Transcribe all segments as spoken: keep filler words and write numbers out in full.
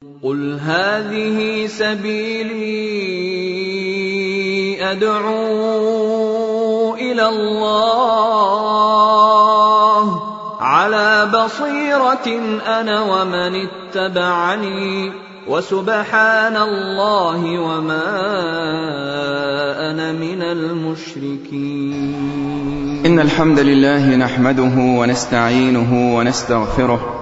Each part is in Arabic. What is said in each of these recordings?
قُلْ هَٰذِهِ سَبِيلِي أَدْعُو إِلَى اللَّهِ عَلَىٰ بَصِيرَةٍ أَنَا وَمَنِ اتَّبَعَنِي وَسُبْحَانَ اللَّهِ وَمَا أَنَا مِنَ الْمُشْرِكِينَ. إن الحمد لله نحمده ونستعينه ونستغفره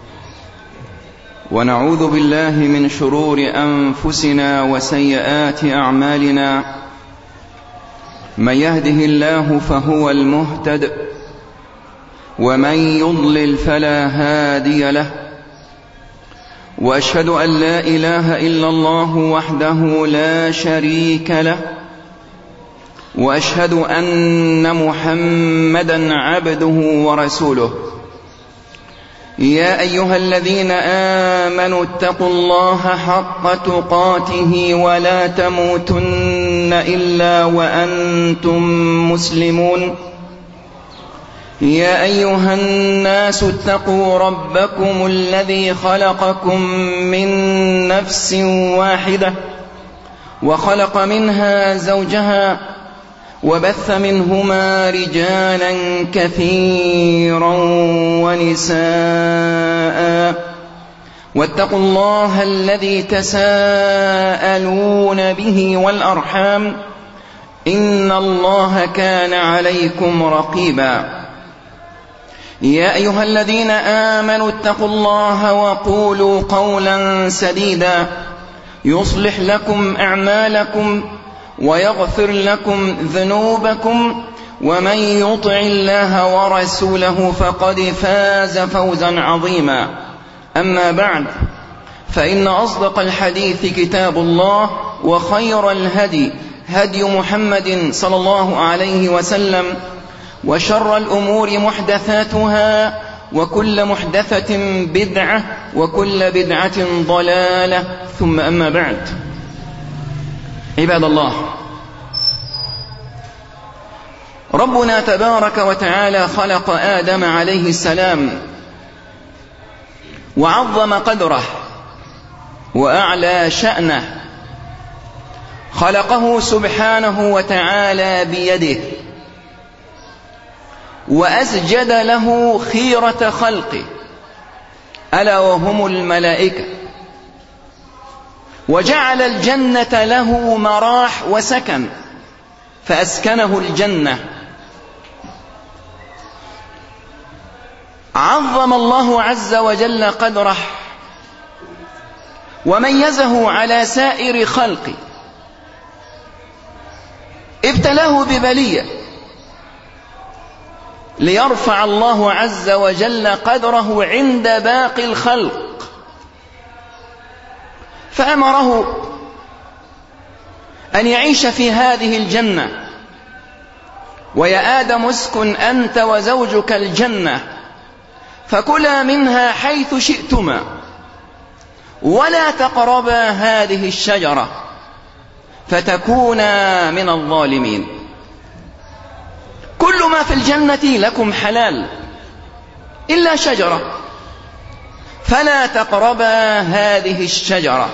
ونعوذ بالله من شرور أنفسنا وسيئات أعمالنا. من يهده الله فهو المهتد ومن يضلل فلا هادي له، وأشهد أن لا إله إلا الله وحده لا شريك له، وأشهد أن محمدًا عبده ورسوله. يا أيها الذين آمنوا اتقوا الله حق تقاته ولا تموتن إلا وأنتم مسلمون. يا أيها الناس اتقوا ربكم الذي خلقكم من نفس واحدة وخلق منها زوجها وبث منهما رجالا كثيرا ونساء، واتقوا الله الذي تساءلون به والأرحام إن الله كان عليكم رقيبا. يا أيها الذين آمنوا اتقوا الله وقولوا قولا سديدا يصلح لكم أعمالكم ويغفر لكم ذنوبكم، ومن يطع الله ورسوله فقد فاز فوزا عظيما. أما بعد، فإن أصدق الحديث كتاب الله، وخير الهدي هدي محمد صلى الله عليه وسلم، وشر الأمور محدثاتها، وكل محدثة بدعة، وكل بدعة ضلالة، ثم أما بعد. عباد الله، ربنا تبارك وتعالى خلق آدم عليه السلام وعظم قدره وأعلى شأنه. خلقه سبحانه وتعالى بيده، وأسجد له خيرة خلقه ألا وهم الملائكة، وجعل الجنة له مراح وسكن فأسكنه الجنة. عظم الله عز وجل قدره وميزه على سائر خلقه. ابتلاه ببلية ليرفع الله عز وجل قدره عند باقي الخلق، فأمره أن يعيش في هذه الجنة. ويا آدم اسكن أنت وزوجك الجنة فكلا منها حيث شئتما ولا تقربا هذه الشجرة فتكونا من الظالمين. كل ما في الجنة لكم حلال إلا شجرة، فلا تقربا هذه الشجرة.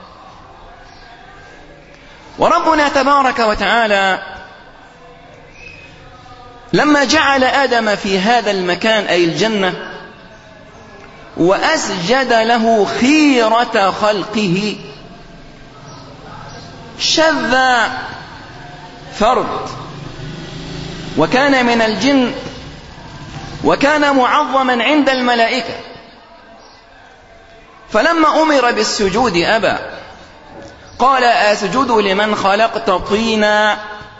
وربنا تبارك وتعالى لما جعل آدم في هذا المكان أي الجنة وأسجد له خيرة خلقه، شذ فرد وكان من الجن وكان معظما عند الملائكة، فلما أمر بالسجود أبى، قال أسجد لمن خلقت طينا،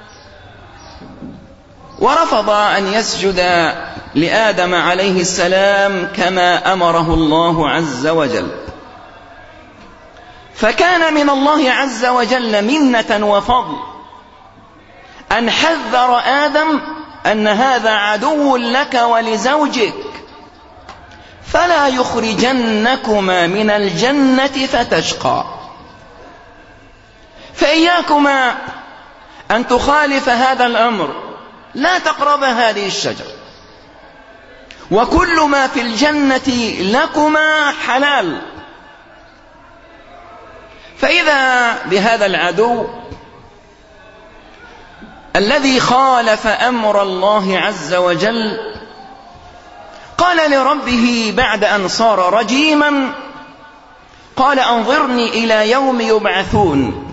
ورفض أن يسجد لآدم عليه السلام كما أمره الله عز وجل. فكان من الله عز وجل منة وفضل أن حذر آدم أن هذا عدو لك ولزوجك، فلا يخرجنكما من الجنة فتشقى. فإياكما أن تخالف هذا الأمر، لا تقرب هذه الشجرة، وكل ما في الجنة لكما حلال. فإذا بهذا العدو الذي خالف أمر الله عز وجل قال لربه بعد أن صار رجيما، قال أنظرني إلى يوم يبعثون،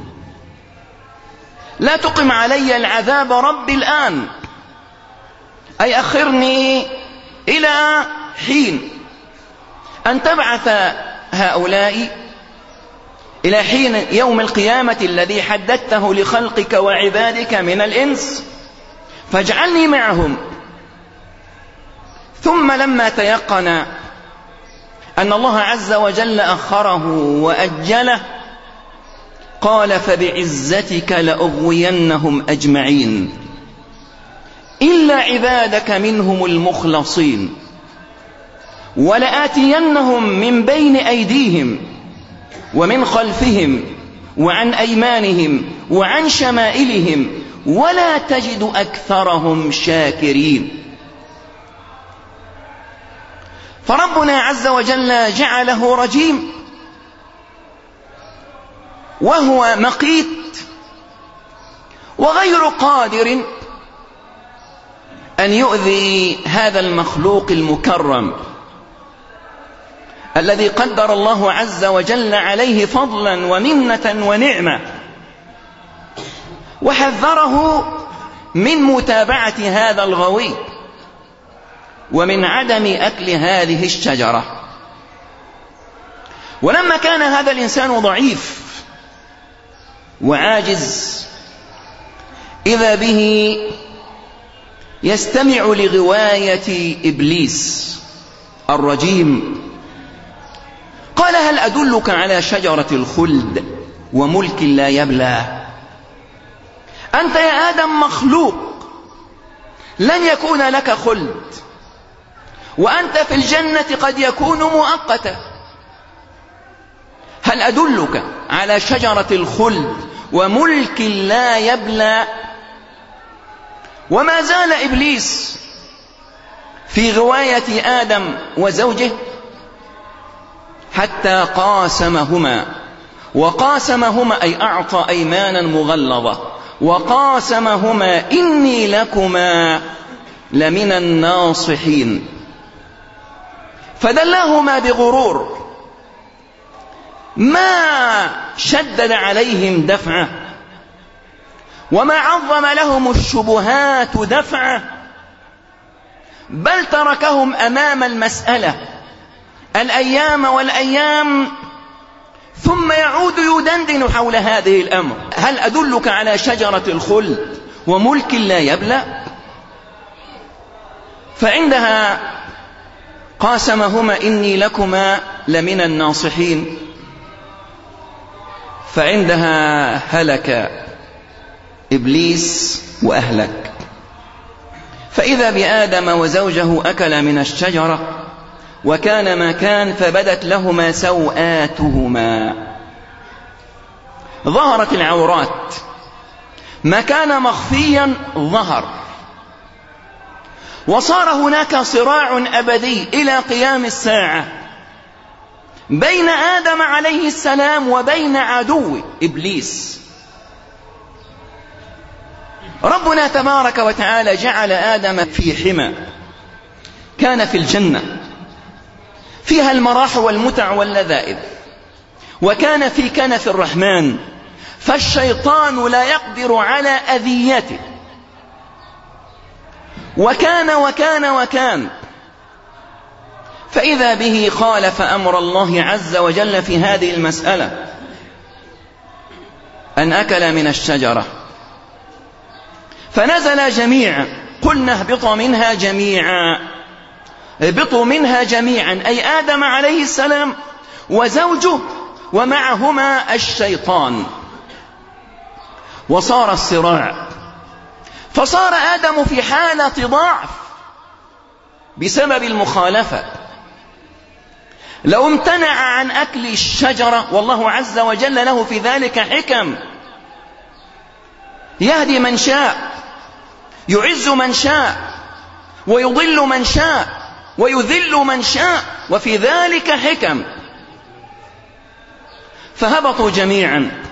لا تقم علي العذاب رب الآن، أي أخرني إلى حين أن تبعث هؤلاء، إلى حين يوم القيامة الذي حددته لخلقك وعبادك من الإنس، فاجعلني معهم. ثم لما تيقن أن الله عز وجل أخره وأجله قال فبعزتك لأغوينهم أجمعين إلا عبادك منهم المخلصين ولآتينهم من بين أيديهم ومن خلفهم وعن أيمانهم وعن شمائلهم ولا تجد أكثرهم شاكرين. فربنا عز وجل جعله رجيم وهو مقيت وغير قادر أن يؤذي هذا المخلوق المكرم الذي قدر الله عز وجل عليه فضلا ومنة ونعمة، وحذره من متابعة هذا الغوي ومن عدم أكل هذه الشجرة. ولما كان هذا الإنسان ضعيف وعاجز إذا به يستمع لغواية إبليس الرجيم، قال هل أدلك على شجرة الخلد وملك لا يبلى؟ أنت يا آدم مخلوق لن يكون لك خلد، وأنت في الجنة قد يكون مؤقتا. هل أدلك على شجرة الخلد وملك لا يبلى؟ وما زال إبليس في غواية آدم وزوجه حتى قاسمهما، وقاسمهما أي أعطى أيمانا مغلظة، وقاسمهما إني لكما لمن الناصحين، فدلاهما بغرور ما شدد عليهم دفعه وما عظم لهم الشبهات دفعه، بل تركهم أمام المسألة الأيام والأيام، ثم يعود يدندن حول هذه الأمر. هل أدلك على شجرة الخلد وملك لا يبلى؟ فعندها قاسمهما إني لكما لمن الناصحين، فعندها هلك إبليس وأهلك. فإذا بآدم وزوجه أكل من الشجرة وكان ما كان فبدت لهما سوآتهما، ظهرت العورات، ما كان مخفيا ظهر، وصار هناك صراع أبدي إلى قيام الساعة بين آدم عليه السلام وبين عدو إبليس. ربنا تبارك وتعالى جعل آدم في حمى، كان في الجنة فيها المراح والمتع واللذائذ، وكان في كنف الرحمن، فالشيطان لا يقدر على أذيته. وكان وكان وكان فإذا به خالف أمر الله عز وجل في هذه المسألة، أن أكل من الشجرة فنزل جميعا، قلنا اهبطوا منها جميعا، اهبطوا منها جميعا، أي آدم عليه السلام وزوجه ومعهما الشيطان، وصار الصراع، فصار آدم في حالة ضعف بسبب المخالفة. لو امتنع عن أكل الشجرة، والله عز وجل له في ذلك حكم، يهدي من شاء، يعز من شاء، ويضل من شاء، ويذل من شاء، وفي ذلك حكم. فهبطوا جميعا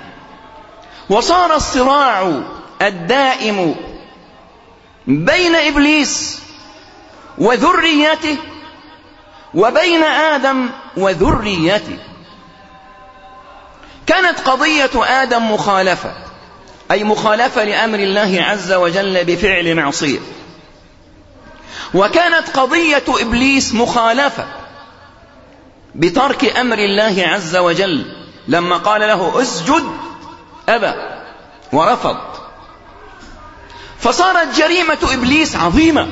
وصار الصراع الدائم بين إبليس وذريته وبين آدم وذريته. كانت قضية آدم مخالفة، أي مخالفة لأمر الله عز وجل بفعل معصية، وكانت قضية إبليس مخالفة بترك أمر الله عز وجل لما قال له اسجد أبى ورفض. فصارت جريمة إبليس عظيمة،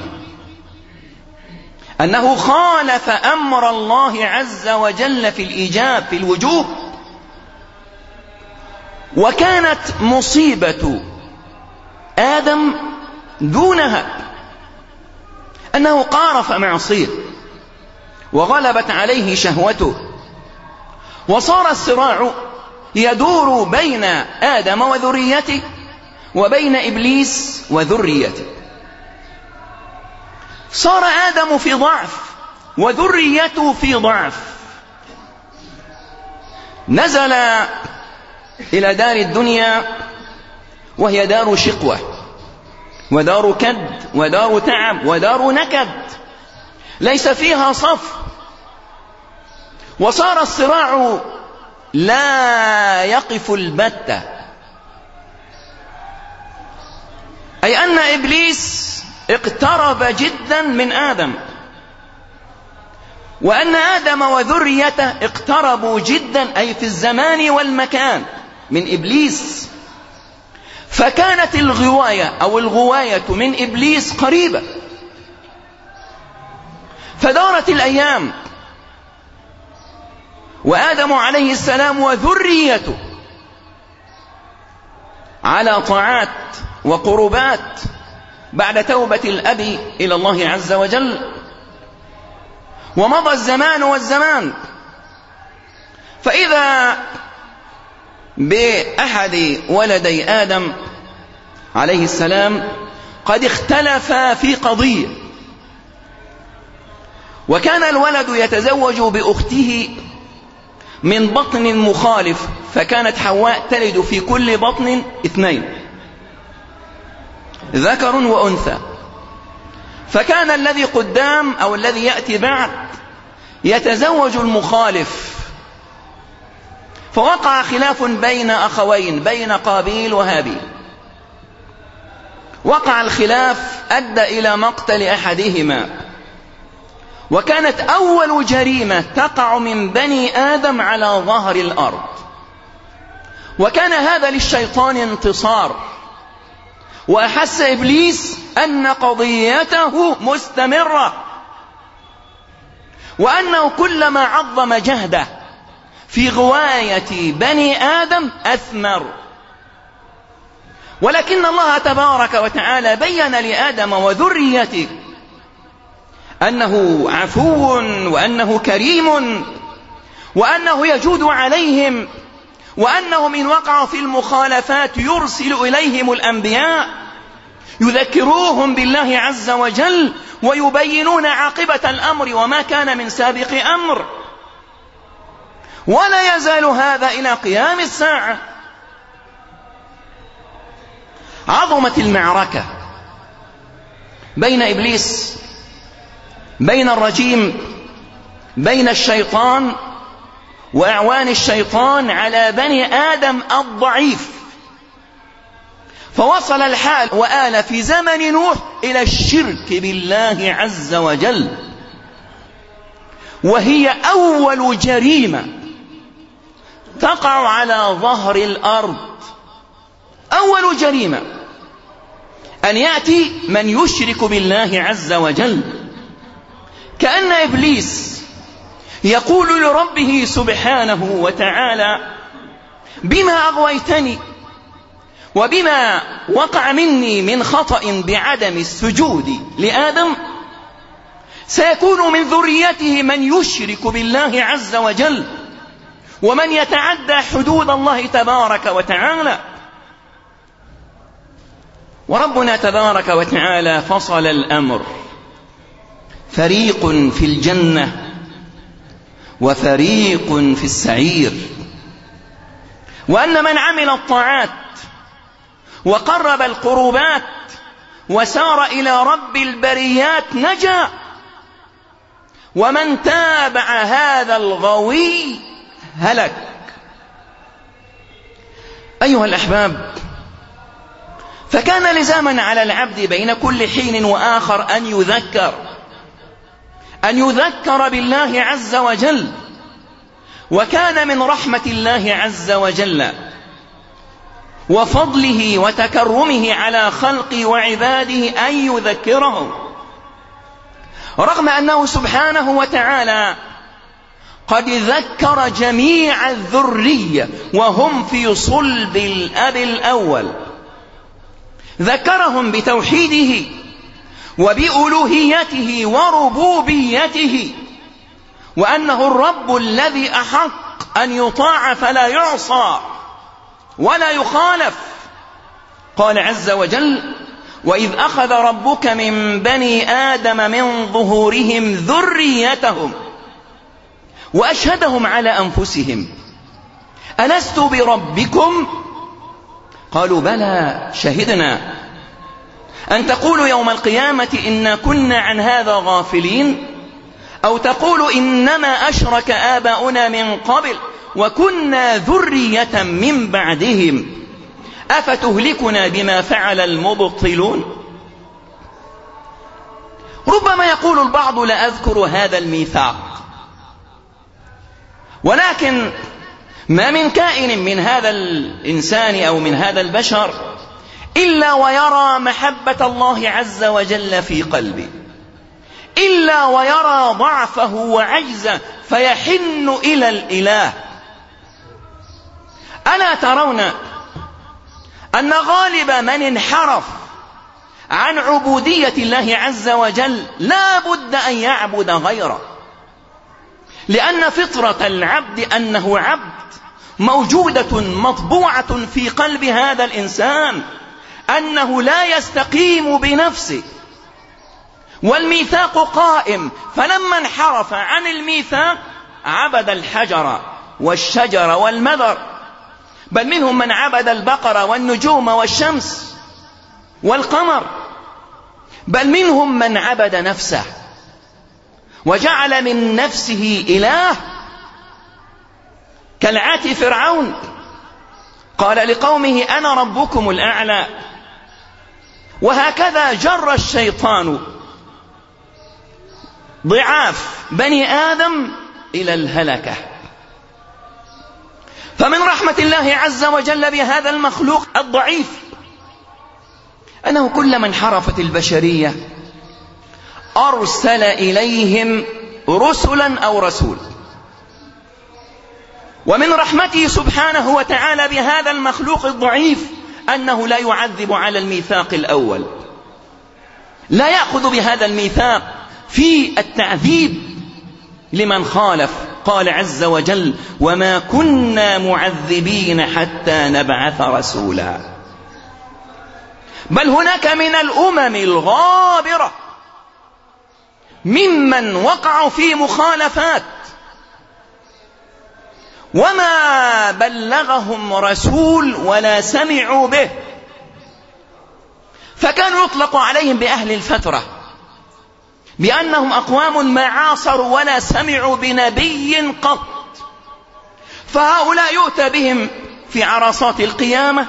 أنه خالف أمر الله عز وجل في الإيجاب في الوجوب. وكانت مصيبة آدم دونها أنه قارف معصية وغلبت عليه شهوته، وصار الصراع يدور بين آدم وذريته وبين إبليس وذريته. صار آدم في ضعف وذريته في ضعف. نزل إلى دار الدنيا وهي دار شقوة ودار كد ودار تعب ودار نكد، ليس فيها صف. وصار الصراع لا يقف البتة، أي أن إبليس اقترب جدا من آدم، وأن آدم وذريته اقتربوا جدا، أي في الزمان والمكان، من إبليس. فكانت الغواية أو الغواية من إبليس قريبة. فدارت الأيام وآدم عليه السلام وذريته على طاعات وقربات بعد توبة الأب إلى الله عز وجل. ومضى الزمان والزمان، فإذا بأحد ولدي آدم عليه السلام قد اختلفا في قضية، وكان الولد يتزوج بأخته من بطن مخالف، فكانت حواء تلد في كل بطن اثنين، ذكر وأنثى. فكان الذي قدام أو الذي يأتي بعد يتزوج المخالف، فوقع خلاف بين أخوين، بين قابيل وهابيل. وقع الخلاف أدى إلى مقتل أحدهما، وكانت أول جريمة تقع من بني آدم على ظهر الأرض. وكان هذا للشيطان انتصار، وأحس إبليس أن قضيته مستمرة، وأنه كلما عظم جهده في غواية بني آدم أثمر. ولكن الله تبارك وتعالى بين لآدم وذريته أنه عفو وأنه كريم وأنه يجود عليهم، وأنهم إن وقعوا في المخالفات يرسل إليهم الأنبياء يذكروهم بالله عز وجل ويبينون عاقبة الأمر وما كان من سابق أمر. ولا يزال هذا إلى قيام الساعة. عظمت المعركة بين إبليس، بين الرجيم، بين الشيطان وأعوان الشيطان على بني آدم الضعيف، فوصل الحال وآل في زمن نوح إلى الشرك بالله عز وجل، وهي أول جريمة تقع على ظهر الأرض. أول جريمة أن يأتي من يشرك بالله عز وجل، كأن إبليس يقول لربه سبحانه وتعالى: بما أغويتني وبما وقع مني من خطأ بعدم السجود لآدم، سيكون من ذريته من يشرك بالله عز وجل ومن يتعدى حدود الله تبارك وتعالى. وربنا تبارك وتعالى فصل الأمر: فريق في الجنة وفريق في السعير. وأن من عمل الطاعات وقرب القربات وسار إلى رب البريات نجا، ومن تابع هذا الغوي هلك. أيها الأحباب، فكان لزاما على العبد بين كل حين وآخر أن يذكر أن يذكر بالله عز وجل. وكان من رحمة الله عز وجل وفضله وتكرمه على خلقه وعباده أن يذكرهم، رغم أنه سبحانه وتعالى قد ذكر جميع الذرية وهم في صلب الأب الأول، ذكرهم بتوحيده وبألوهيته وربوبيته، وأنه الرب الذي أحق أن يطاع فلا يعصى ولا يخالف. قال عز وجل: وإذ أخذ ربك من بني آدم من ظهورهم ذريتهم وأشهدهم على أنفسهم ألست بربكم؟ قالوا بلى شهدنا أن تقولوا يوم القيامة إنا كنا عن هذا غافلين، أو تقولوا إنما أشرك آباؤنا من قبل وكنا ذرية من بعدهم أفتهلكنا بما فعل المبطلون. ربما يقول البعض: لا أذكر هذا الميثاق، ولكن ما من كائن من هذا الإنسان أو من هذا البشر إلا ويرى محبة الله عز وجل في قلبه، إلا ويرى ضعفه وعجزه فيحن إلى الإله. ألا ترون أن غالب من انحرف عن عبودية الله عز وجل لا بد أن يعبد غيره، لأن فطرة العبد أنه عبد موجودة مطبوعة في قلب هذا الإنسان، أنه لا يستقيم بنفسه، والميثاق قائم. فلما انحرف عن الميثاق عبد الحجر والشجر والمذر، بل منهم من عبد البقر والنجوم والشمس والقمر، بل منهم من عبد نفسه وجعل من نفسه إله، كالعات فرعون قال لقومه أنا ربكم الأعلى. وهكذا جر الشيطان ضعاف بني آدم إلى الهلكة. فمن رحمة الله عز وجل بهذا المخلوق الضعيف أنه كلما انحرفت البشرية أرسل إليهم رسلا أو رسول. ومن رحمته سبحانه وتعالى بهذا المخلوق الضعيف أنه لا يعذب على الميثاق الأول، لا يأخذ بهذا الميثاق في التعذيب لمن خالف. قال عز وجل: وما كنا معذبين حتى نبعث رسولا. بل هناك من الأمم الغابرة ممن وقعوا في مخالفات وما بلغهم رسول ولا سمعوا به، فكانوا يطلق عليهم بأهل الفترة، بأنهم أقوام ما عاصروا ولا سمعوا بنبي قط. فهؤلاء يؤتى بهم في عرصات القيامة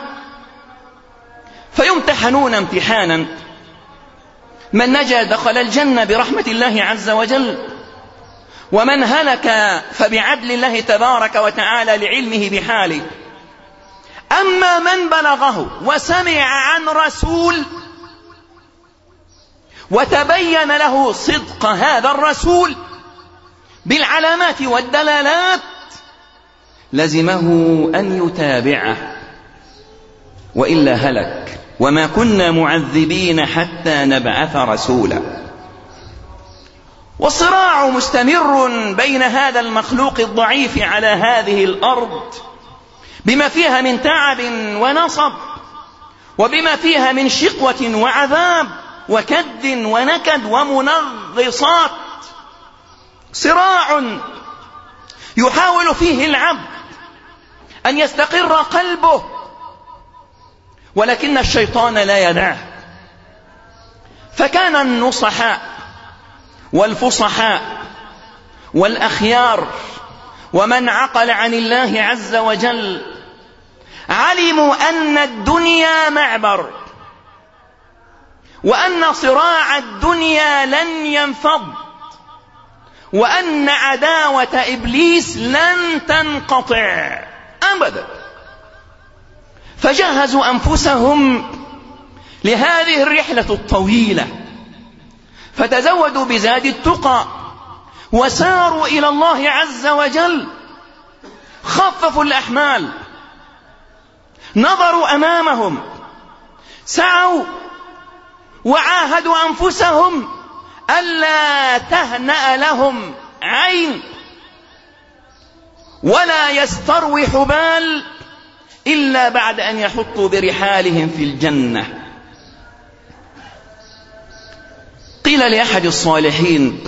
فيمتحنون امتحانا، من نجا دخل الجنة برحمة الله عز وجل، ومن هلك فبعدل الله تبارك وتعالى لعلمه بحاله. أما من بلغه وسمع عن رسول وتبين له صدق هذا الرسول بالعلامات والدلالات لزمه أن يتابعه، وإلا هلك. وما كنا معذبين حتى نبعث رسولا. والصراع مستمر بين هذا المخلوق الضعيف على هذه الأرض بما فيها من تعب ونصب، وبما فيها من شقوة وعذاب وكد ونكد ومنغصات. صراع يحاول فيه العبد أن يستقر قلبه ولكن الشيطان لا يدعه. فكان النصحاء والفصحاء والأخيار ومن عقل عن الله عز وجل علموا أن الدنيا معبر، وأن صراع الدنيا لن ينفض، وأن عداوة إبليس لن تنقطع أبدا. فجهزوا أنفسهم لهذه الرحلة الطويلة، فتزودوا بزاد التقى وساروا إلى الله عز وجل، خففوا الأحمال، نظروا أمامهم، سعوا وعاهدوا أنفسهم ألا تهنأ لهم عين ولا يستروح بال إلا بعد أن يحطوا برحالهم في الجنة. قيل لأحد الصالحين: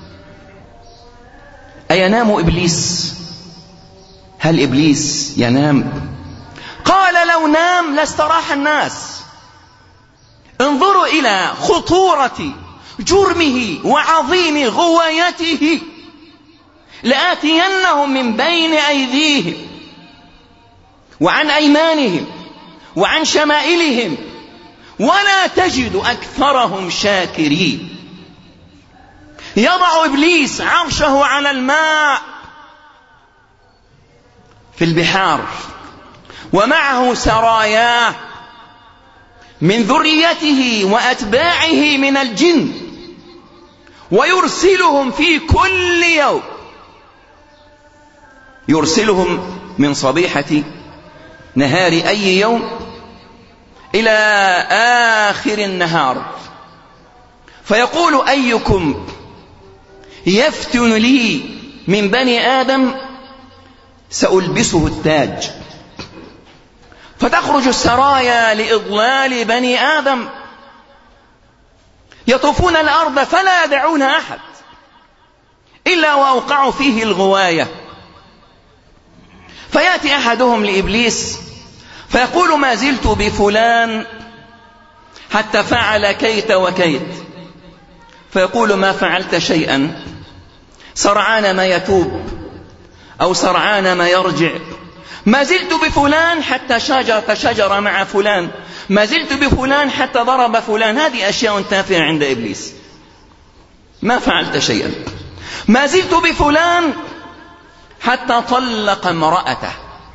أينام إبليس؟ هل إبليس ينام؟ قال: لو نام لاستراح الناس. انظروا إلى خطورة جرمه وعظيم غوايته. لآتينهم من بين أيديهم وعن أيمانهم وعن شمائلهم ولا تجد أكثرهم شاكرين. يضع إبليس عرشه على الماء في البحار، ومعه سراياه من ذريته وأتباعه من الجن، ويرسلهم في كل يوم، يرسلهم من صبيحة نهار أي يوم إلى آخر النهار، فيقول: أيكم يفتن لي من بني آدم سألبسه التاج. فتخرج السرايا لإضلال بني آدم، يطوفون الأرض فلا يدعون أحد إلا وأوقعوا فيه الغواية. فيأتي أحدهم لإبليس فيقول: ما زلت بفلان حتى فعل كيت وكيت. فيقول: ما فعلت شيئا، سرعان ما يتوب أو سرعان ما يرجع. ما زلت بفلان حتى شجر شجر مع فلان، ما زلت بفلان حتى ضرب فلان. هذه أشياء تافهة عند إبليس. ما فعلت شيئا. ما زلت بفلان حتى طلق امرأته،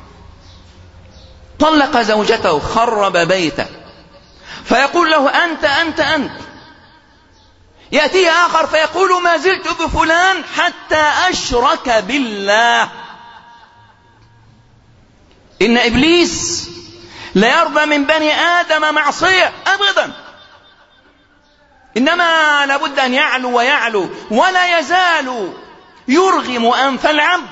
طلق زوجته، خرب بيته. فيقول له: أنت أنت أنت. يأتي آخر فيقول: ما زلت بفلان حتى أشرك بالله. إن إبليس لا يرضى من بني آدم معصية أبدا، إنما لابد أن يعلو ويعلو، ولا يزال يرغم أنف العبد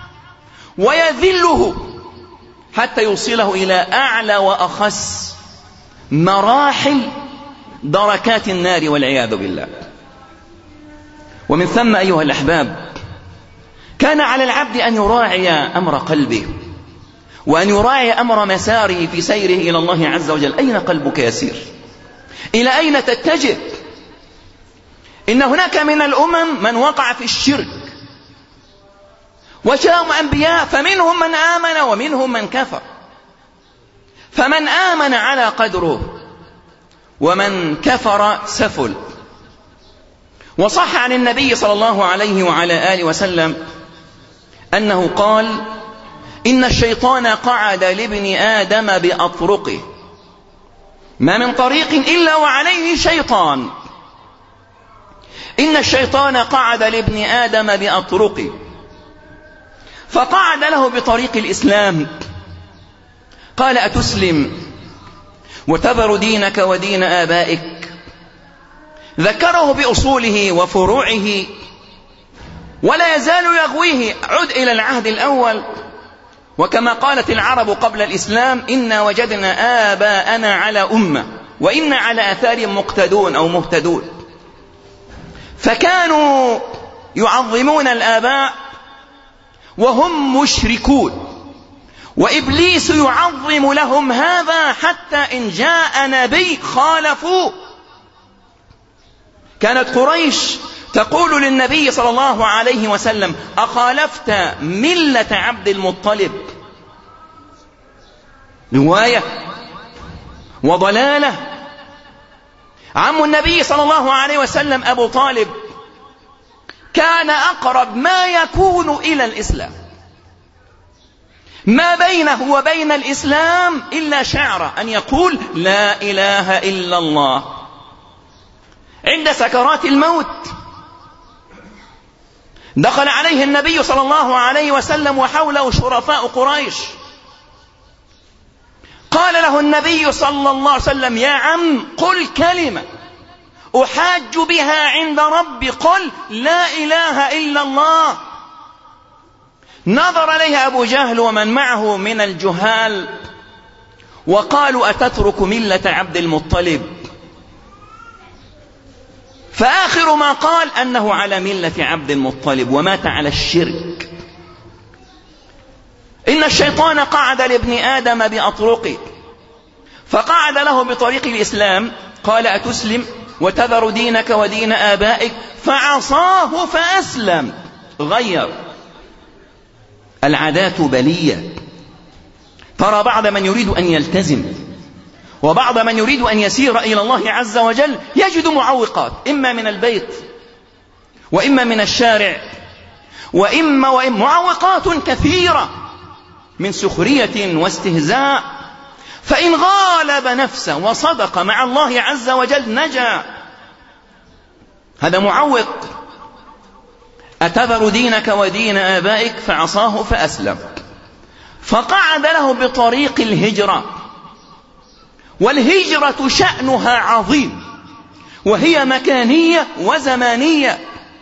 ويذله حتى يوصله إلى أعلى وأخس مراحل دركات النار والعياذ بالله. ومن ثم أيها الأحباب، كان على العبد أن يراعي أمر قلبه، وأن يراعي أمر مساره في سيره إلى الله عز وجل. أين قلبك يسير؟ إلى أين تتجه؟ إن هناك من الأمم من وقع في الشرك، وجاءهم أنبياء فمنهم من آمن ومنهم من كفر. فمن آمن على قدره، ومن كفر سفل. وصح عن النبي صلى الله عليه وعلى آله وسلم أنه قال: إن الشيطان قعد لابن آدم بأطرقه، ما من طريق إلا وعليه شيطان. إن الشيطان قعد لابن آدم بأطرقه، فقعد له بطريق الإسلام. قال: أتسلم وتذر دينك ودين آبائك؟ ذكره بأصوله وفروعه، ولا يزال يغويه: عد إلى العهد الأول. وكما قالت العرب قبل الإسلام: إنا وجدنا آباءنا على أمة وإنا على آثار مقتدون أو مهتدون. فكانوا يعظمون الآباء وهم مشركون، وإبليس يعظم لهم هذا حتى إن جاء نبي خالفوه. كانت قريش تقول للنبي صلى الله عليه وسلم: أخالفت ملة عبد المطلب؟ رواية وضلالة. عم النبي صلى الله عليه وسلم أبو طالب كان أقرب ما يكون إلى الإسلام، ما بينه وبين الإسلام إلا شعرة أن يقول لا إله إلا الله. عند سكرات الموت دخل عليه النبي صلى الله عليه وسلم وحوله شرفاء قريش. قال له النبي صلى الله عليه وسلم: يا عم قل كلمة أحاج بها عند ربي، قل لا إله إلا الله. نظر إليها أبو جهل ومن معه من الجهال وقالوا: أتترك ملة عبد المطلب؟ فآخر ما قال أنه على ملة عبد المطلب ومات على الشرك. إن الشيطان قعد لابن آدم بأطرقه، فقعد له بطريق الإسلام، قال: أتسلم وتذر دينك ودين آبائك؟ فعصاه فأسلم. غير. العادات بلية. ترى بعض من يريد أن يلتزم وبعض من يريد أن يسير إلى الله عز وجل يجد معوقات، إما من البيت وإما من الشارع وإما وإما معوقات كثيرة من سخرية واستهزاء. فإن غالب نفسه وصدق مع الله عز وجل نجا. هذا معوق. أتذر دينك ودين آبائك؟ فعصاه فأسلم. فقعد له بطريق الهجرة. والهجرة شأنها عظيم، وهي مكانية وزمانية.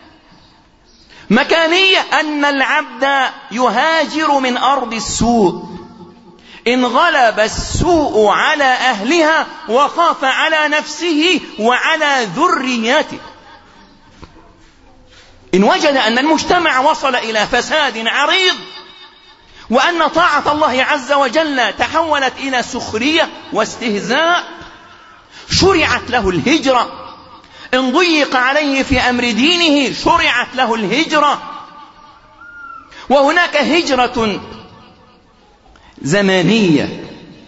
مكانية أن العبد يهاجر من أرض السوء إن غلب السوء على أهلها وخاف على نفسه وعلى ذريته. إن وجد أن المجتمع وصل إلى فساد عريض وأن طاعة الله عز وجل تحولت إلى سخرية واستهزاء، شرعت له الهجرة. إن ضيق عليه في أمر دينه شرعت له الهجرة. وهناك هجرة زمانية،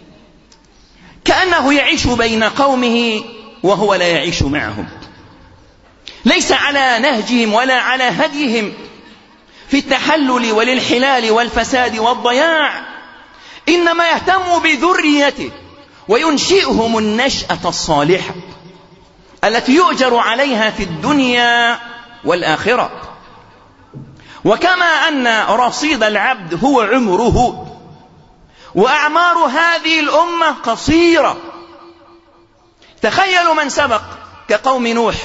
كأنه يعيش بين قومه وهو لا يعيش معهم، ليس على نهجهم ولا على هديهم في التحلل والانحلال والفساد والضياع، إنما يهتم بذريته وينشئهم النشأة الصالحة التي يؤجر عليها في الدنيا والآخرة. وكما أن رصيد العبد هو عمره، وأعمار هذه الأمة قصيرة. تخيلوا من سبق كقوم نوح،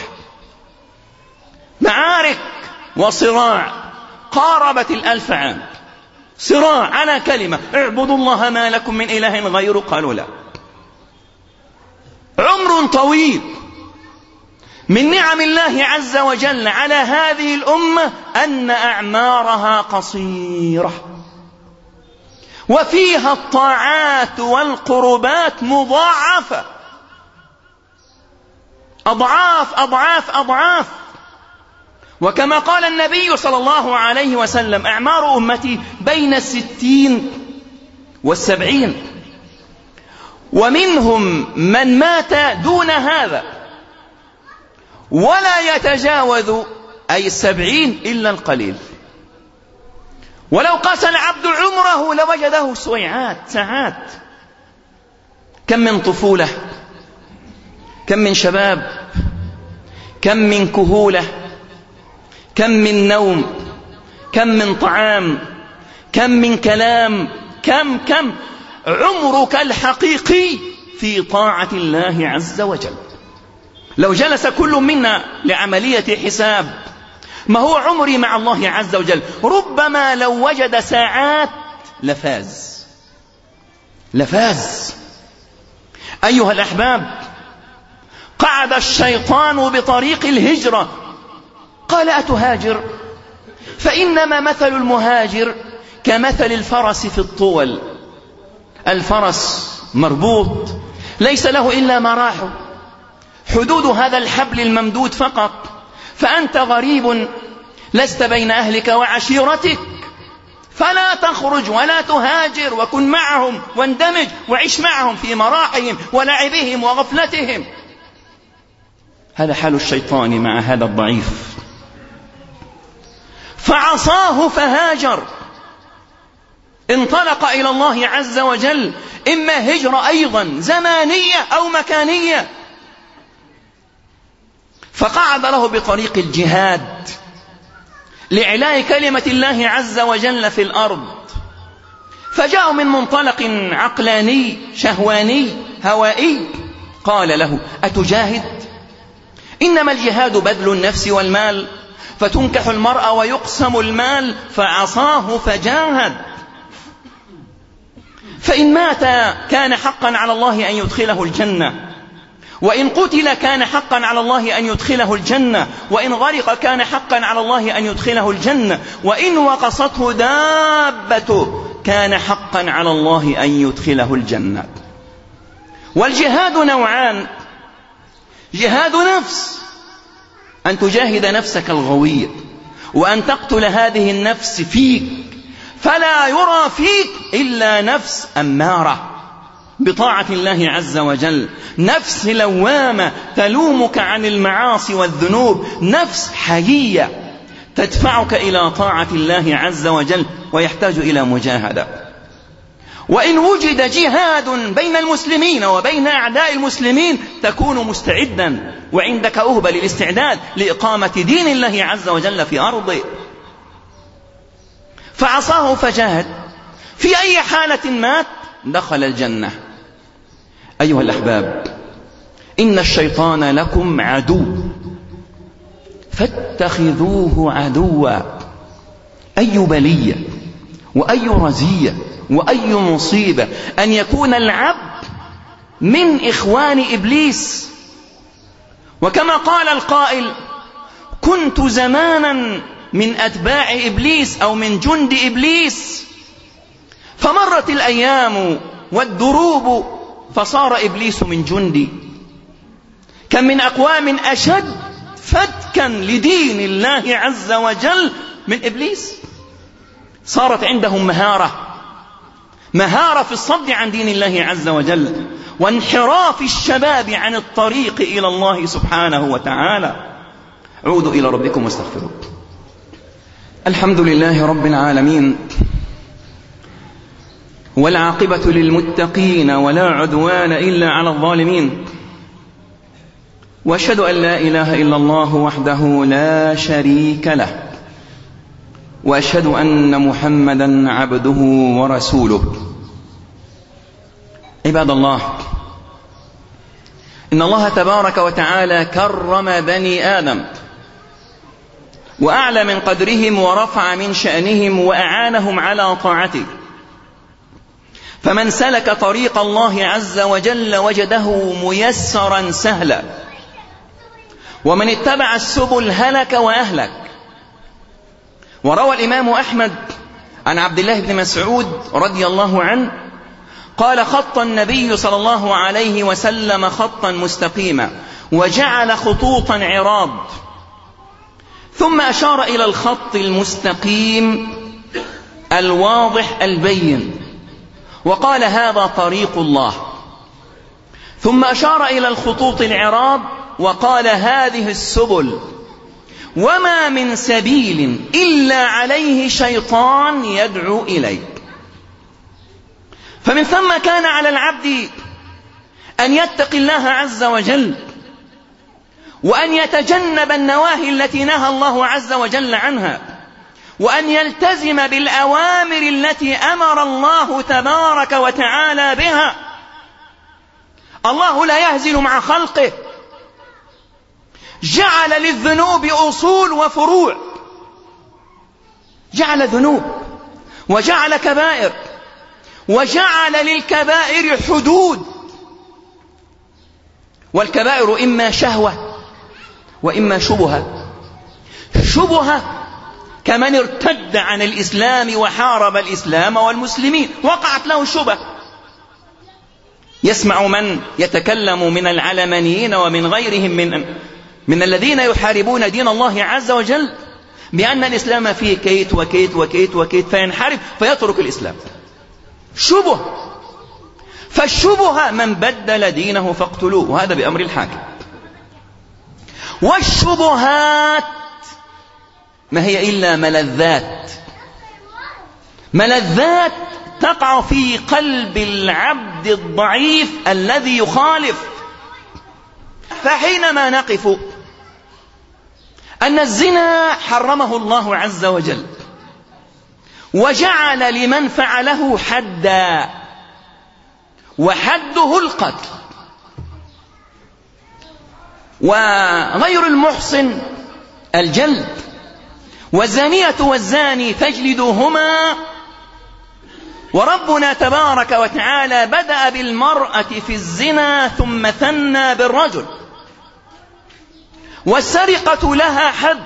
معارك وصراع قاربت الألف عام، صراع على كلمة اعبدوا الله ما لكم من إله غيره، قالوا لا. عمر طويل. من نعم الله عز وجل على هذه الأمة أن أعمارها قصيرة، وفيها الطاعات والقربات مضاعفة، أضعاف أضعاف أضعاف. وكما قال النبي صلى الله عليه وسلم: أعمار أمتي بين الستين والسبعين، ومنهم من مات دون هذا ولا يتجاوز أي السبعين إلا القليل. ولو قاس العبد عمره لوجده سويعات ساعات. كم من طفولة، كم من شباب، كم من كهولة، كم من نوم، كم من طعام، كم من كلام، كم كم عمرك الحقيقي في طاعة الله عز وجل. لو جلس كل منا لعملية حساب ما هو عمري مع الله عز وجل، ربما لو وجد ساعات لفاز لفاز. أيها الأحباب، قعد الشيطان بطريق الهجرة، قال: أتهاجر؟ فإنما مثل المهاجر كمثل الفرس في الطول، الفرس مربوط ليس له إلا مراحه، حدود هذا الحبل الممدود فقط، فأنت غريب لست بين أهلك وعشيرتك، فلا تخرج ولا تهاجر، وكن معهم واندمج وعش معهم في مراحهم ولعبهم وغفلتهم. هذا حال الشيطان مع هذا الضعيف. فعصاه فهاجر، انطلق إلى الله عز وجل، إما هجرة أيضا زمانية أو مكانية، فقعد له بطريق الجهاد لإعلاء كلمة الله عز وجل في الأرض. فجاء من منطلق عقلاني شهواني هوائي، قال له: أتجاهد؟ إنما الجهاد بذل النفس والمال، فتنكح المرأة ويقسم المال. فعصاه فجاهد، فإن مات كان حقا على الله أن يدخله الجنة، وإن قتل كان حقا على الله أن يدخله الجنة، وإن غرق كان حقا على الله أن يدخله الجنة، وإن وقصته دابته كان حقا على الله أن يدخله الجنة. والجهاد نوعان: جهاد نفس، أن تجاهد نفسك الغوية وأن تقتل هذه النفس فيك، فلا يرى فيك إلا نفس أمارة بطاعة الله عز وجل، نفس لوامة تلومك عن المعاصي والذنوب، نفس حيية تدفعك إلى طاعة الله عز وجل، ويحتاج إلى مجاهدة. وإن وجد جهاد بين المسلمين وبين أعداء المسلمين تكون مستعدا، وعندك أهبة للاستعداد لإقامة دين الله عز وجل في أرضه. فعصاه فجاهد، في أي حالة مات دخل الجنة. أيها الأحباب، إن الشيطان لكم عدو فاتخذوه عدوا. أي بلية وأي رزية وأي مصيبة أن يكون العبد من إخوان إبليس. وكما قال القائل: كنت زمانا من أتباع إبليس أو من جند إبليس، فمرت الأيام والدروب فصار إبليس من جندي. كم من أقوام أشد فتكا لدين الله عز وجل من إبليس، صارت عندهم مهارة مهارة في الصد عن دين الله عز وجل وانحراف الشباب عن الطريق إلى الله سبحانه وتعالى. عودوا إلى ربكم واستغفروه. الحمد لله رب العالمين، والعاقبة للمتقين ولا عدوان إلا على الظالمين، وأشهد أن لا إله إلا الله وحده لا شريك له، وأشهد أن محمدا عبده ورسوله. عباد الله، إن الله تبارك وتعالى كرم بني آدم وأعلى من قدرهم ورفع من شأنهم وأعانهم على طاعته، فمن سلك طريق الله عز وجل وجده ميسرا سهلا، ومن اتبع السبل هلك وأهلك. وروى الإمام أحمد عن عبد الله بن مسعود رضي الله عنه قال: خط النبي صلى الله عليه وسلم خطا مستقيما وجعل خطوطا عراض، ثم أشار إلى الخط المستقيم الواضح البين وقال: هذا طريق الله. ثم أشار إلى الخطوط العراض وقال: هذه السبل، وما من سبيل إلا عليه شيطان يدعو إليه. فمن ثم كان على العبد أن يتقي الله عز وجل، وأن يتجنب النواهي التي نهى الله عز وجل عنها، وأن يلتزم بالأوامر التي أمر الله تبارك وتعالى بها. الله لا يهزل مع خلقه، جعل للذنوب أصول وفروع، جعل ذنوب وجعل كبائر، وجعل للكبائر حدود. والكبائر إما شهوة وإما شبهة. شبهة كمن ارتد عن الإسلام وحارب الإسلام والمسلمين، وقعت له شبهة يسمع من يتكلم من العلمانيين ومن غيرهم من, من الذين يحاربون دين الله عز وجل بأن الإسلام فيه كيت وكيت وكيت وكيت، فينحرف فيترك الإسلام. شبه، فالشبه من بدل دينه فاقتلوه، وهذا بأمر الحاكم. والشبهات ما هي إلا ملذات، ملذات تقع في قلب العبد الضعيف الذي يخالف. فحينما نقف أن الزنا حرمه الله عز وجل وجعل لمن فعله حدا، وحده القتل، وغير المحصن الجلد، والزانية والزاني فاجلدوهما، وربنا تبارك وتعالى بدأ بالمرأة في الزنا ثم ثنى بالرجل، والسرقة لها حد،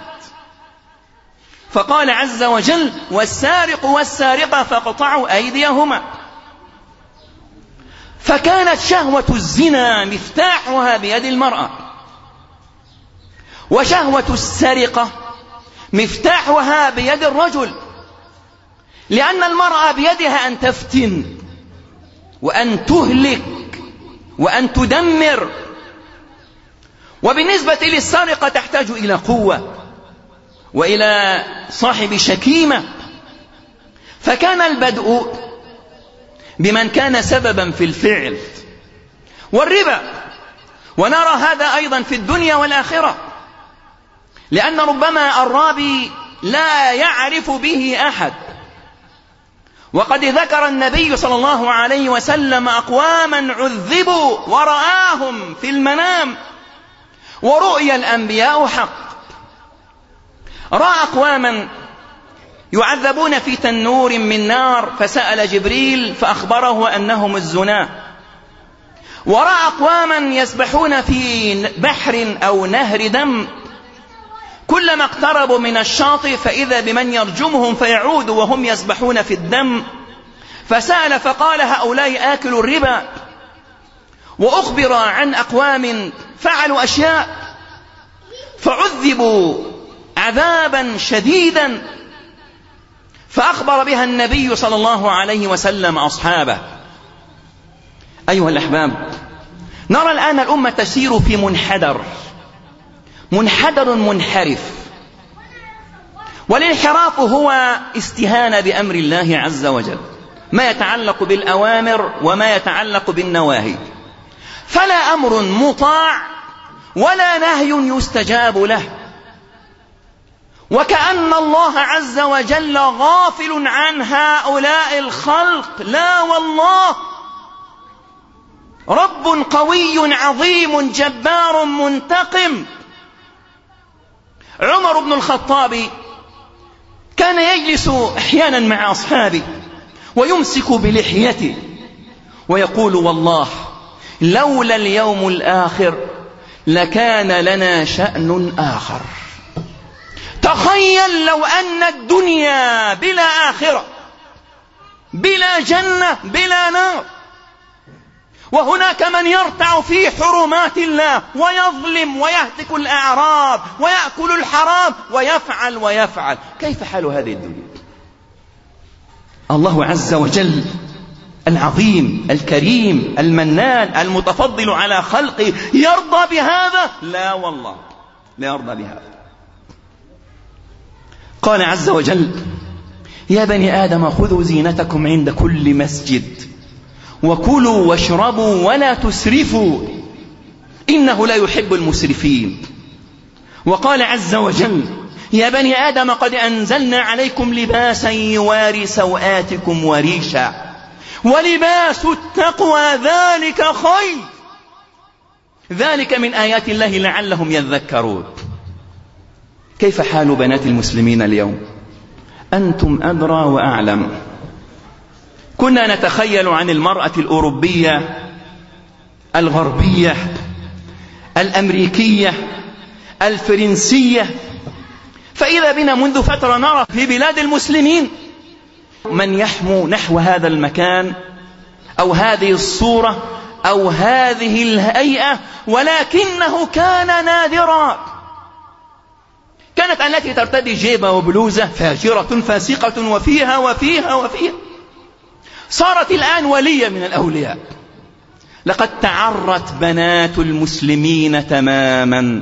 فقال عز وجل: والسارق والسارقة فاقطعوا أيديهما. فكانت شهوة الزنا مفتاحها بيد المرأة، وشهوة السرقة مفتاحها بيد الرجل، لأن المرأة بيدها أن تفتن وأن تهلك وأن تدمر، وبالنسبة للسرقة تحتاج إلى قوة وإلى صاحب شكيمة. فكان البدء بمن كان سببا في الفعل والربا، ونرى هذا أيضا في الدنيا والآخرة، لأن ربما الرابي لا يعرف به أحد. وقد ذكر النبي صلى الله عليه وسلم أقواما عذبوا ورآهم في المنام ورؤيا الأنبياء حق. رأى أقواما يعذبون في تنور من نار فسأل جبريل فأخبره أنهم الزنا. ورأى أقواما يسبحون في بحر أو نهر دم، كلما اقتربوا من الشاطئ فإذا بمن يرجمهم فيعودوا وهم يسبحون في الدم، فسأل فقال: هؤلاء آكلوا الربا. وأخبر عن أقوام فعلوا أشياء فعذبوا عذابا شديدا، فأخبر بها النبي صلى الله عليه وسلم أصحابه. أيها الأحباب، نرى الآن الأمة تسير في منحدر منحدر منحرف، والانحراف هو استهانة بأمر الله عز وجل، ما يتعلق بالأوامر وما يتعلق بالنواهي، فلا أمر مطاع ولا نهي يستجاب له، وكأن الله عز وجل غافل عن هؤلاء الخلق. لا والله، رب قوي عظيم جبار منتقم. عمر بن الخطاب كان يجلس أحيانا مع أصحابه ويمسك بلحيته ويقول: والله لولا اليوم الآخر لكان لنا شأن آخر. تخيل لو أن الدنيا بلا آخرة، بلا جنة، بلا نار، وهناك من يرتع في حرمات الله ويظلم ويهتك الأعراض ويأكل الحرام ويفعل ويفعل، كيف حال هذه الدنيا؟ الله عز وجل العظيم الكريم المنان المتفضل على خلقه يرضى بهذا؟ لا والله، لا يرضى بهذا. قال عز وجل: يا بني آدم خذوا زينتكم عند كل مسجد وكلوا واشربوا ولا تسرفوا إنه لا يحب المسرفين. وقال عز وجل: يا بني آدم قد أنزلنا عليكم لباسا يواري سوآتكم وريشا ولباس التقوى ذلك خير، ذلك من آيات الله لعلهم يذكرون. كيف حال بنات المسلمين اليوم؟ أنتم أدرى وأعلم. كنا نتخيل عن المرأة الأوروبية الغربية الأمريكية الفرنسية، فإذا بنا منذ فترة نرى في بلاد المسلمين من يحمو نحو هذا المكان أو هذه الصورة أو هذه الهيئة، ولكنه كان نادرا. كانت التي ترتدي جيبة وبلوزة فاجرة فاسقة وفيها وفيها وفيها، صارت الآن ولية من الأولياء. لقد تعرت بنات المسلمين تماما.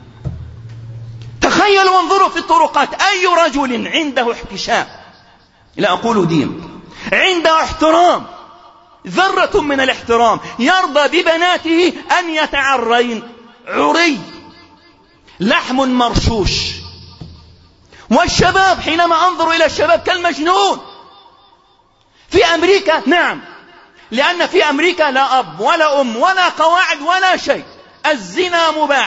تخيلوا وانظروا في الطرقات، أي رجل عنده احتشام، لا أقول دين، عنده احترام، ذرة من الاحترام، يرضى ببناته أن يتعرين عري لحم مرشوش؟ والشباب، حينما أنظر إلى الشباب كالمجنون في أمريكا، نعم، لأن في أمريكا لا أب ولا أم ولا قواعد ولا شيء، الزنا مباح،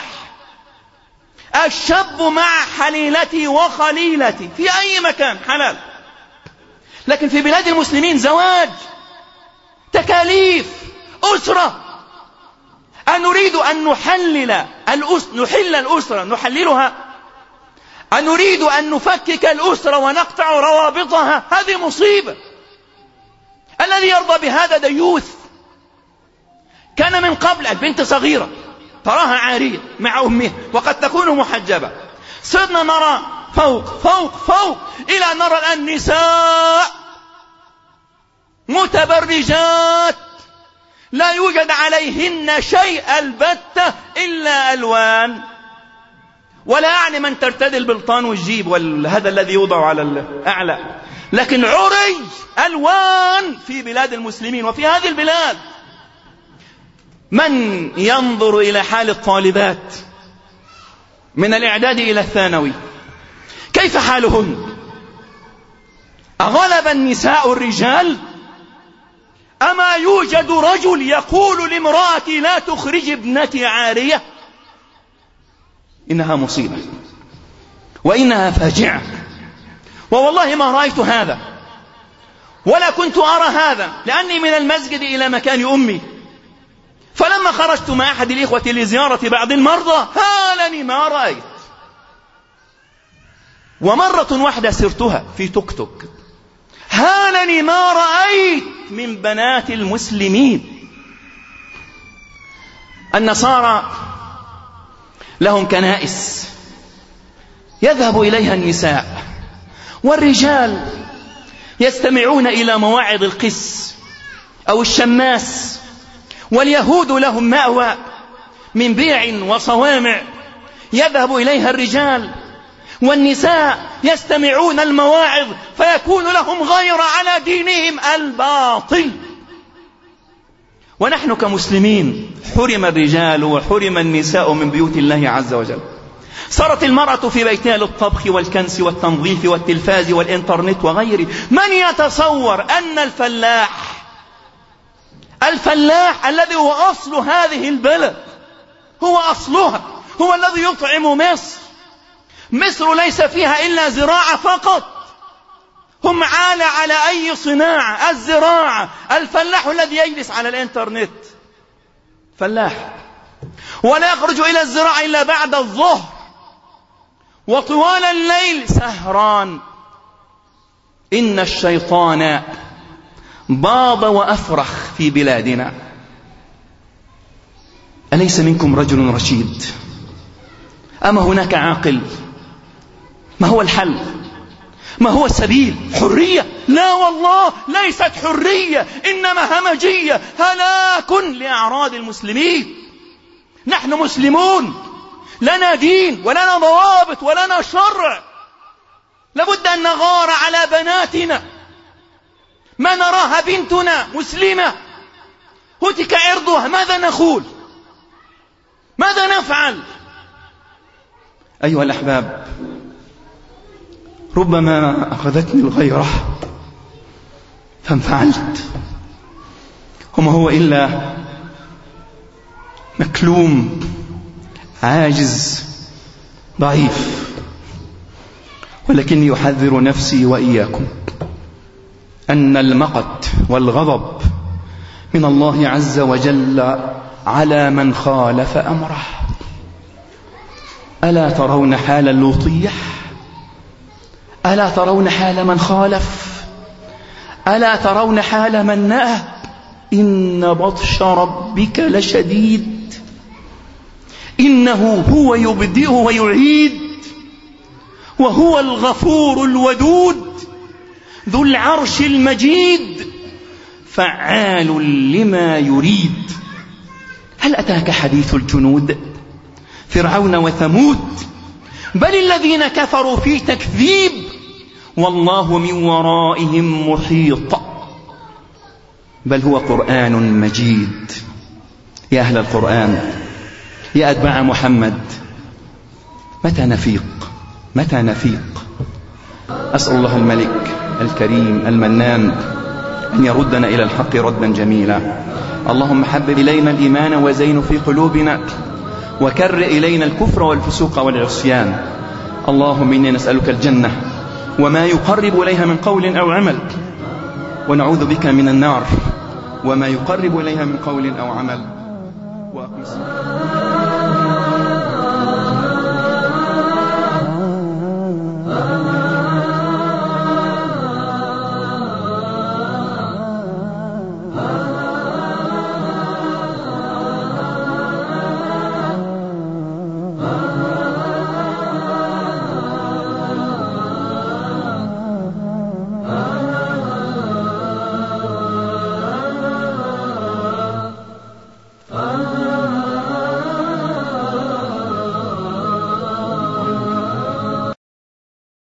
الشاب مع حليلتي وخليلتي في أي مكان حلال. لكن في بلاد المسلمين زواج، تكاليف، أسرة. أن نريد أن نحلل الأس... نحل الأسرة نحللها، أن نريد أن نفكك الأسرة ونقطع روابطها، هذه مصيبة. الذي يرضى بهذا ديوث. كان من قبل البنت صغيرة تراها عارية مع أمها وقد تكون محجبة، صرنا نرى فوق فوق فوق إلى أن نرى الآن نساء متبرجات لا يوجد عليهن شيء البتة إلا ألوان. ولا أعني من ترتدي البلطان والجيب وهذا الذي يوضع على الأعلى، لكن عري ألوان في بلاد المسلمين وفي هذه البلاد. من ينظر إلى حال الطالبات من الإعداد إلى الثانوي، كيف حالهن؟ أغلب النساء الرجال؟ أما يوجد رجل يقول لامرأتي لا تخرج ابنتي عارية؟ إنها مصيبة وإنها فاجعة. ووالله ما رأيت هذا ولا كنت أرى هذا، لأني من المسجد إلى مكان أمي، فلما خرجت مع أحد الإخوة لزيارة بعض المرضى هالني ما رأيت. ومرة واحدة سرتها في توك توك، هالني ما رأيت من بنات المسلمين. النصارى لهم كنائس يذهب إليها النساء، والرجال يستمعون إلى مواعظ القس أو الشماس. واليهود لهم مأوى من بيع وصوامع يذهب إليها الرجال، والنساء يستمعون المواعظ فيكون لهم غير على دينهم الباطل. ونحن كمسلمين حرم الرجال وحرم النساء من بيوت الله عز وجل. صارت المرأة في بيتها للطبخ والكنس والتنظيف والتلفاز والإنترنت وغيره. من يتصور أن الفلاح الفلاح الذي هو أصل هذه البلد، هو أصلها، هو الذي يطعم مصر. مصر ليس فيها إلا زراعة فقط، هم عالة على أي صناعة، الزراعة. الفلاح الذي يجلس على الإنترنت فلاح، ولا يخرج إلى الزراعة إلا بعد الظهر، وطوال الليل سهران. إن الشيطان باض وأفرخ في بلادنا. أليس منكم رجل رشيد؟ أما هناك عاقل؟ ما هو الحل؟ ما هو السبيل؟ حرية؟ لا والله، ليست حرية، إنما همجية، هلاك لأعراض المسلمين. نحن مسلمون، لنا دين ولنا ضوابط ولنا شرع. لابد أن نغار على بناتنا، ما نراها بنتنا مسلمة هتك عرضها، ماذا نقول؟ ماذا نفعل؟ أيها الأحباب، ربما أخذتني الغيرة فانفعلت، وما هو إلا مكلوم عاجز ضعيف، ولكني أحذر نفسي وإياكم أن المقت والغضب من الله عز وجل على من خالف أمره. ألا ترون حال اللوطية؟ ألا ترون حال من خالف؟ ألا ترون حال من نأى؟ إن بطش ربك لشديد إنه هو يبدئ ويعيد وهو الغفور الودود ذو العرش المجيد فعال لما يريد. هل أتاك حديث الجنود فرعون وثمود بل الذين كفروا في تكذيب والله من ورائهم محيط. بل هو قرآن مجيد. يا أهل القرآن، يا أتباع محمد، متى نفيق؟ متى نفيق؟ أسأل الله الملك الكريم المنان أن يردنا إلى الحق ردا جميلا. اللهم حبب إلينا الإيمان وزين في قلوبنا وكر إلينا الكفر والفسوق والعصيان. اللهم إنا نسألك الجنة وما يقرب إليها من قول أو عمل، ونعوذ بك من النار وما يقرب إليها من قول أو عمل. وأقم الصلاة.